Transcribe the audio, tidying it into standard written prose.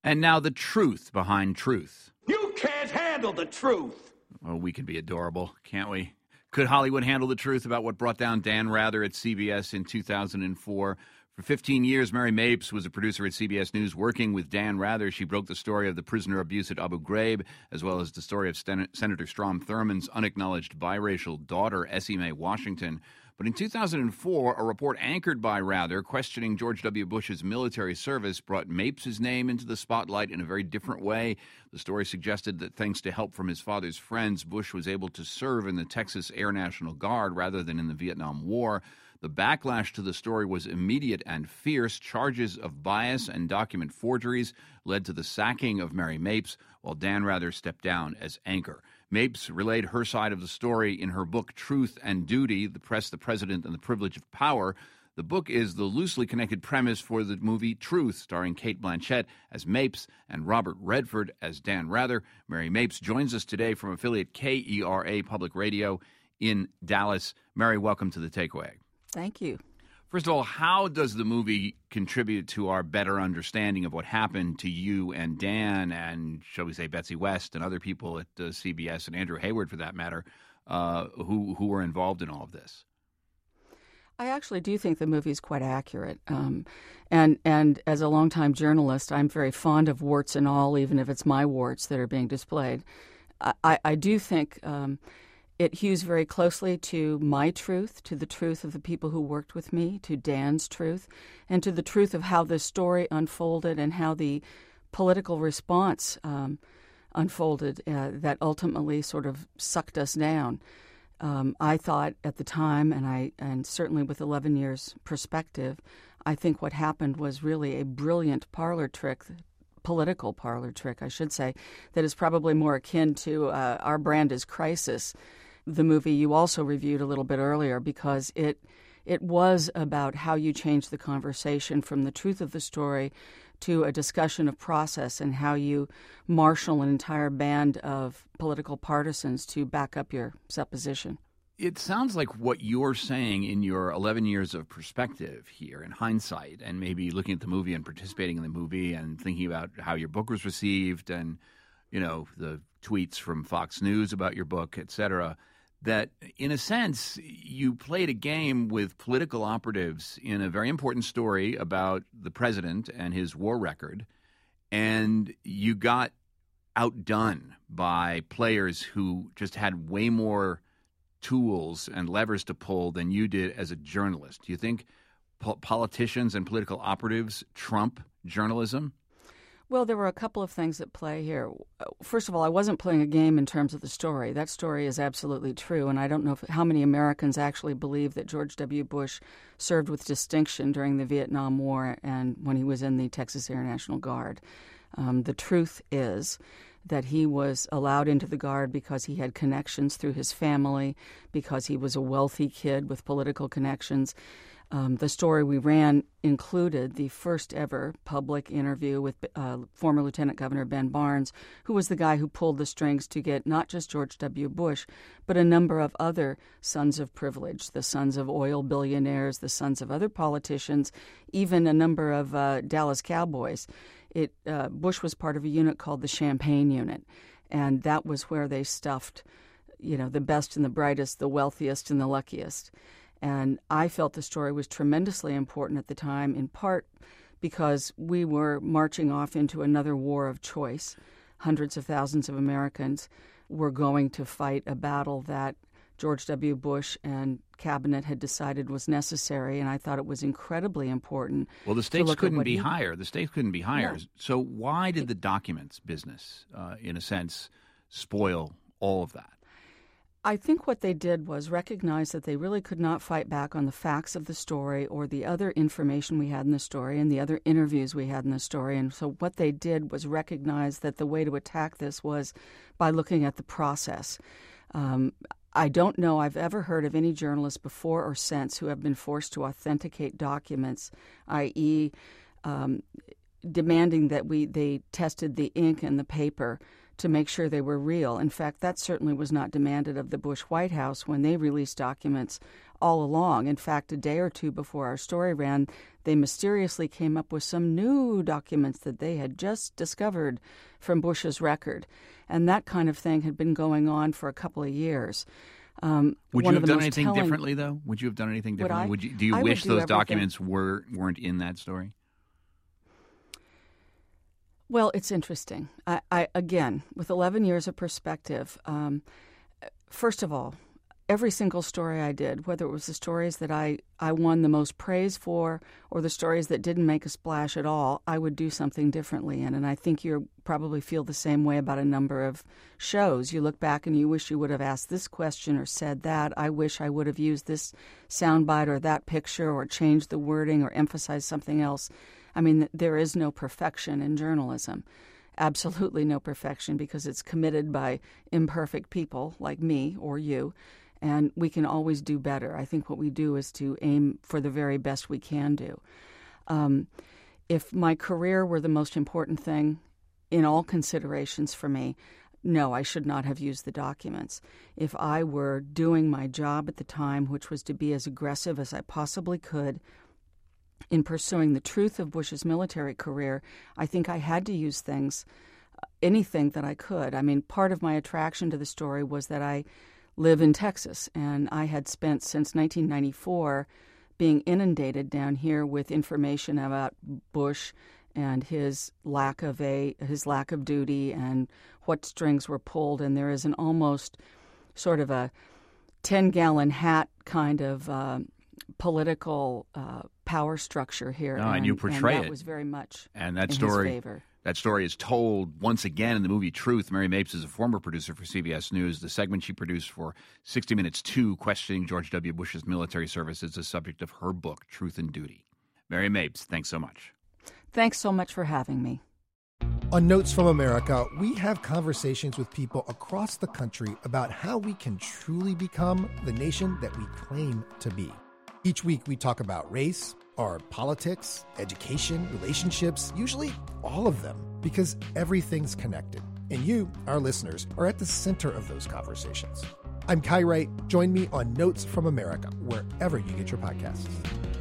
And now the truth behind truth. You can't handle the truth. Oh, we can be adorable, can't we? Could Hollywood handle the truth about what brought down Dan Rather at CBS in 2004? For 15 years, Mary Mapes was a producer at CBS News working with Dan Rather. She broke the story of the prisoner abuse at Abu Ghraib, as well as the story of Senator Strom Thurmond's unacknowledged biracial daughter, Essie Mae Washington. But in 2004, a report anchored by Rather questioning George W. Bush's military service brought Mapes' name into the spotlight in a very different way. The story suggested that thanks to help from his father's friends, Bush was able to serve in the Texas Air National Guard rather than in the Vietnam War. The backlash to the story was immediate and fierce. Charges of bias and document forgeries led to the sacking of Mary Mapes, while Dan Rather stepped down as anchor. Mapes relayed her side of the story in her book Truth and Duty, The Press, the President, and the Privilege of Power. The book is the loosely connected premise for the movie Truth, starring Cate Blanchett as Mapes and Robert Redford as Dan Rather. Mary Mapes joins us today from affiliate KERA Public Radio in Dallas. Mary, welcome to The Takeaway. Thank you. First of all, how does the movie contribute to our better understanding of what happened to you and Dan and, shall we say, Betsy West and other people at CBS and Andrew Hayward, for that matter, who were involved in all of this? I actually do think the movie is quite accurate. And as a longtime journalist, I'm very fond of warts and all, even if it's my warts that are being displayed. I do think it hews very closely to my truth, to the truth of the people who worked with me, to Dan's truth, and to the truth of how this story unfolded and how the political response unfolded that ultimately sort of sucked us down. I thought at the time, and certainly with 11 years perspective, I think what happened was really a brilliant parlor trick, political parlor trick, I should say, that is probably more akin to Our Brand is Crisis, the movie you also reviewed a little bit earlier, because it was about how you change the conversation from the truth of the story to a discussion of process and how you marshal an entire band of political partisans to back up your supposition. It sounds like what you're saying in your 11 years of perspective here in hindsight, and maybe looking at the movie and participating in the movie and thinking about how your book was received and, you know, the tweets from Fox News about your book, et cetera, that in a sense you played a game with political operatives in a very important story about the president and his war record, and you got outdone by players who just had way more tools and levers to pull than you did as a journalist. Do you think politicians and political operatives trump journalism? Well, there were a couple of things at play here. First of all, I wasn't playing a game in terms of the story. That story is absolutely true, and I don't know how many Americans actually believe that George W. Bush served with distinction during the Vietnam War and when he was in the Texas Air National Guard. The truth is that he was allowed into the Guard because he had connections through his family, because he was a wealthy kid with political connections. The story we ran included the first ever public interview with former Lieutenant Governor Ben Barnes, who was the guy who pulled the strings to get not just George W. Bush, but a number of other sons of privilege, the sons of oil billionaires, the sons of other politicians, even a number of Dallas Cowboys. Bush was part of a unit called the Champagne Unit, and that was where they stuffed, the best and the brightest, the wealthiest and the luckiest. And I felt the story was tremendously important at the time, in part because we were marching off into another war of choice. Hundreds of thousands of Americans were going to fight a battle that George W. Bush and cabinet had decided was necessary, and I thought it was incredibly important. Well, the stakes couldn't be higher. The stakes couldn't be higher. No. So why did the documents business, in a sense, spoil all of that? I think what they did was recognize that they really could not fight back on the facts of the story or the other information we had in the story and the other interviews we had in the story. And so what they did was recognize that the way to attack this was by looking at the process. I don't know I've ever heard of any journalists before or since who have been forced to authenticate documents, i.e., demanding that they tested the ink and the paper to make sure they were real. In fact, that certainly was not demanded of the Bush White House when they released documents all along. In fact, a day or two before our story ran, they mysteriously came up with some new documents that they had just discovered from Bush's record. And that kind of thing had been going on for a couple of years. Would you have done anything differently, though? Would you have done anything differently? Do you wish those documents weren't in that story? Well, it's interesting. I again, with 11 years of perspective, first of all, every single story I did, whether it was the stories that I won the most praise for or the stories that didn't make a splash at all, I would do something differently in. And I think you probably feel the same way about a number of shows. You look back and you wish you would have asked this question or said that. I wish I would have used this soundbite or that picture or changed the wording or emphasized something else. I mean, there is no perfection in journalism. Absolutely no perfection, because it's committed by imperfect people like me or you. And we can always do better. I think what we do is to aim for the very best we can do. If my career were the most important thing in all considerations for me, no, I should not have used the documents. If I were doing my job at the time, which was to be as aggressive as I possibly could in pursuing the truth of Bush's military career, I think I had to use anything that I could. I mean, part of my attraction to the story was that I live in Texas, and I had spent since 1994 being inundated down here with information about Bush and his lack of duty and what strings were pulled. And there is an almost sort of a 10-gallon hat kind of political power structure here. And you portray and that was very much and that in story, his favor. That story is told once again in the movie Truth. Mary Mapes is a former producer for CBS News. The segment she produced for 60 Minutes 2, questioning George W. Bush's military service, is the subject of her book, Truth and Duty. Mary Mapes, thanks so much. Thanks so much for having me. On Notes from America, we have conversations with people across the country about how we can truly become the nation that we claim to be. Each week we talk about race, our politics, education, relationships, usually all of them, because everything's connected. And you, our listeners, are at the center of those conversations. I'm Kai Wright. Join me on Notes from America, wherever you get your podcasts.